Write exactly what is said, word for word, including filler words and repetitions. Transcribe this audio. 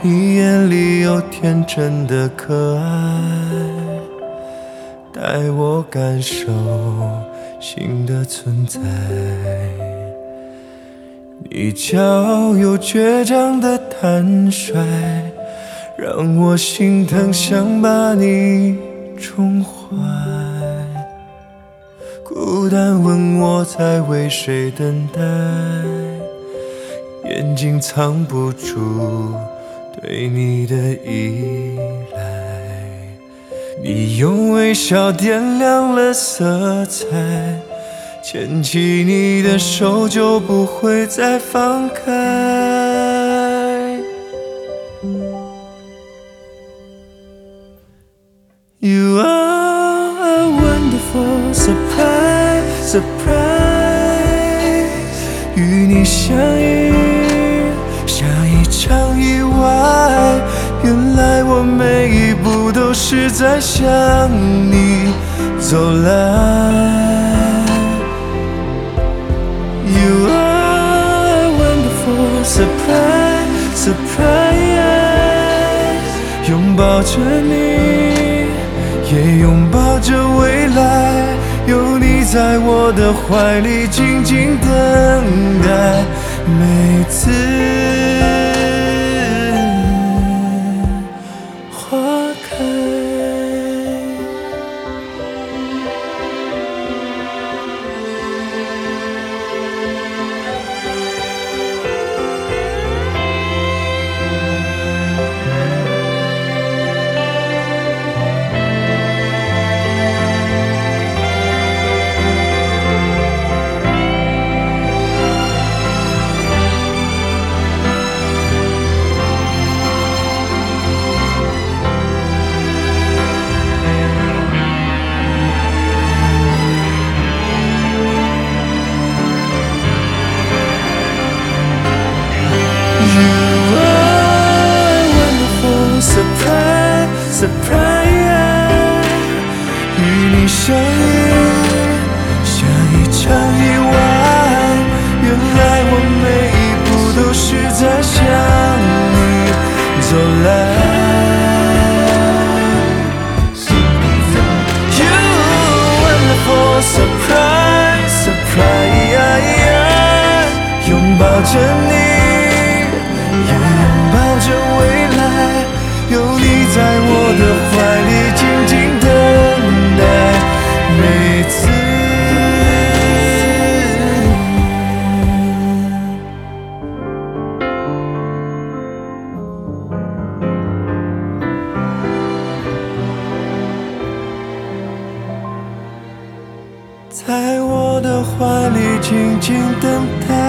你眼里有天真的可爱，带我感受新的存在。你骄傲又倔强的坦率，让我心疼，想把你宠坏。孤单问我在为谁等待，眼睛藏不住对你的依赖。你用微笑点亮了色彩，牵起你的手就不会再放开。 You are a wonderful surprise, surprise。 与你相遇像一场意外，原来我每一步都是在向你走来。You are a wonderful surprise, surprise。 拥抱着你，也拥抱着未来，有你在我的怀里静静等待。每次花开。Surprise， 与你相遇像一场意外，原来我每一步都是在向你走来。You wonderful surprise, surprise， 拥抱着你，也拥抱着未来，有你在我的怀里静静等待。每次在我的怀里静静等待。